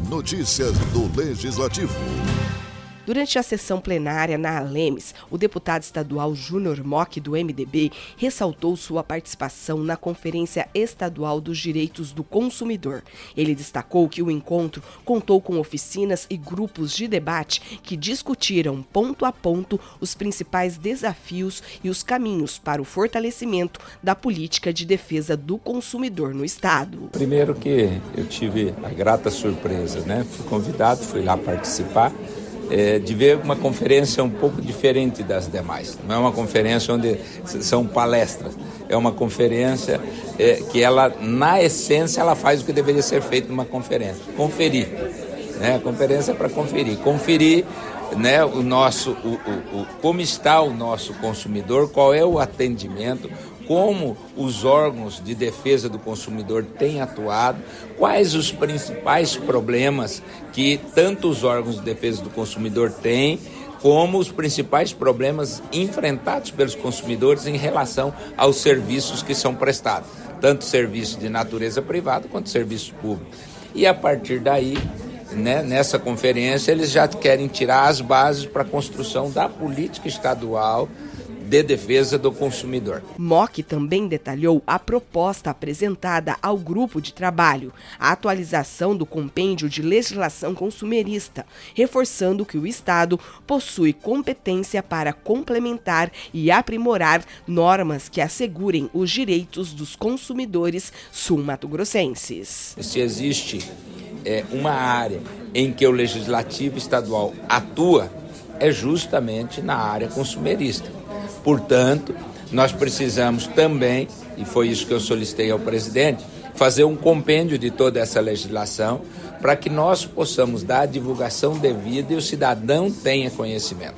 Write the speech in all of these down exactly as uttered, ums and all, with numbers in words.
Notícias do Legislativo. Durante a sessão plenária na Alemes, o deputado estadual Júnior Mock, do M D B, ressaltou sua participação na Conferência Estadual dos Direitos do Consumidor. Ele destacou que o encontro contou com oficinas e grupos de debate que discutiram ponto a ponto os principais desafios e os caminhos para o fortalecimento da política de defesa do consumidor no Estado. Primeiro que eu tive a grata surpresa, né? Fui convidado, fui lá participar. É, de ver uma conferência um pouco diferente das demais. Não é uma conferência onde são palestras, é uma conferência é, que ela, na essência, ela faz o que deveria ser feito numa conferência, conferir. Né? A conferência é para conferir. Conferir, né, o nosso, o, o, o, como está o nosso consumidor, qual é o atendimento, como os órgãos de defesa do consumidor têm atuado, quais os principais problemas que tanto os órgãos de defesa do consumidor têm, como os principais problemas enfrentados pelos consumidores em relação aos serviços que são prestados, tanto serviços de natureza privada quanto serviços públicos. E a partir daí, né, nessa conferência, eles já querem tirar as bases para a construção da política estadual de defesa do consumidor. Mock também detalhou a proposta apresentada ao grupo de trabalho, a atualização do compêndio de legislação consumerista, reforçando que o Estado possui competência para complementar e aprimorar normas que assegurem os direitos dos consumidores sul-mato-grossenses. Se existe é, uma área em que o legislativo estadual atua, é justamente na área consumerista. Portanto, nós precisamos também, e foi isso que eu solicitei ao presidente, fazer um compêndio de toda essa legislação para que nós possamos dar a divulgação devida e o cidadão tenha conhecimento.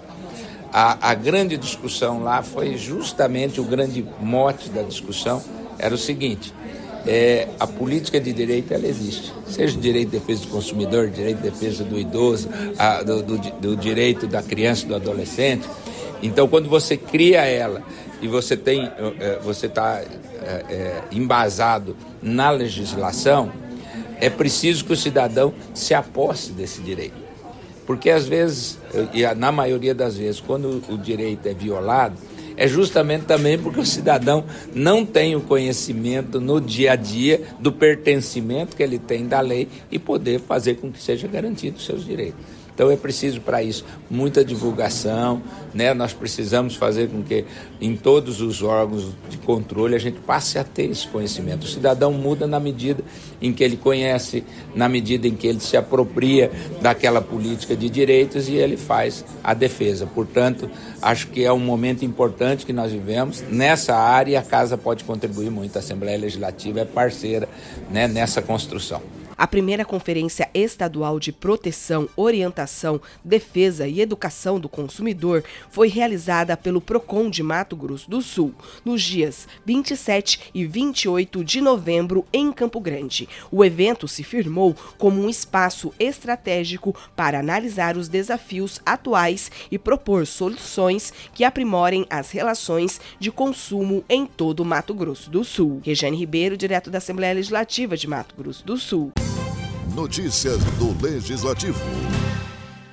A, a grande discussão lá foi justamente o grande mote da discussão, era o seguinte: é, a política de direito ela existe, seja o direito de defesa do consumidor, direito de defesa do idoso, a, do, do, do direito da criança e do adolescente. Então, quando você cria ela e você tem, você está é, é, embasado na legislação, é preciso que o cidadão se aposse desse direito. Porque às vezes, e na maioria das vezes, quando o direito é violado, é justamente também porque o cidadão não tem o conhecimento no dia a dia do pertencimento que ele tem da lei e poder fazer com que seja garantido os seus direitos. Então é preciso para isso muita divulgação, né? Nós precisamos fazer com que em todos os órgãos de controle a gente passe a ter esse conhecimento. O cidadão muda na medida em que ele conhece, na medida em que ele se apropria daquela política de direitos e ele faz a defesa. Portanto, acho que é um momento importante que nós vivemos nessa área e a Casa pode contribuir muito. A Assembleia Legislativa é parceira, né, nessa construção. A primeira Conferência Estadual de Proteção, Orientação, Defesa e Educação do Consumidor foi realizada pelo Procon de Mato Grosso do Sul, nos dias vinte e sete e vinte e oito de novembro, em Campo Grande. O evento se firmou como um espaço estratégico para analisar os desafios atuais e propor soluções que aprimorem as relações de consumo em todo o Mato Grosso do Sul. Regiane Ribeiro, direto da Assembleia Legislativa de Mato Grosso do Sul. Notícias do Legislativo.